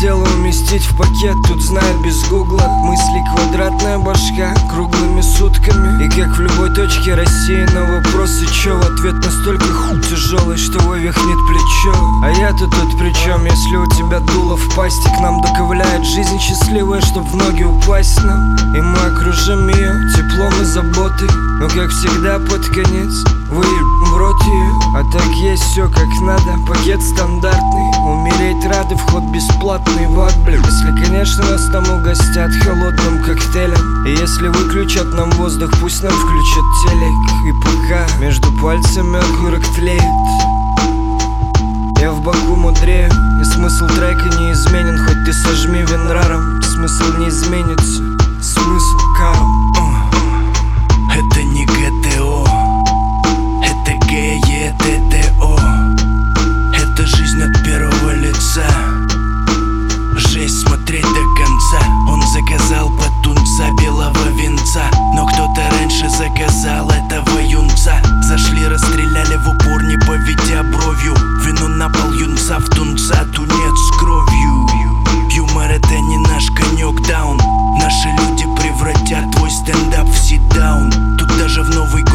дело уместить в пакет, тут знает без гугла. Мысли квадратная башка, круглыми сутками. И как в любой точке России на вопросы чё, в ответ настолько тяжелый, что вывихнет плечо. А я-то тут при чем, если у тебя дуло в пасти? К нам доковыляет жизнь счастливая, чтоб в ноги упасть нам. И мы окружим ее теплом и заботой, но как всегда под конец выебем в рот ее. А так есть все как надо, пакет стандартный. Умереть рады, вход бесплатный, вот, блин. Если, конечно, нас там угостят холодным коктейлем. И если выключат нам воздух, пусть нам включат телек. И пока между пальцами окурок тлеет, я в боку мудрею, и смысл трека не изменен. Хоть ты сожми винраром, смысл не изменится. Смысл каром. Это не ГТО, это ГЕТТО. Это жизнь от первого лица. Жесть смотреть до конца. Он заказал потунца, белого венца, но кто-то раньше заказал этого юнца. Зашли, расстреляли в упор, не поведя бровью. Вино на пол, юнца в тунца, тунец с кровью. Юмор это не наш конек, даун. Наши люди превратят твой стендап в ситдаун. Тут даже в Новый год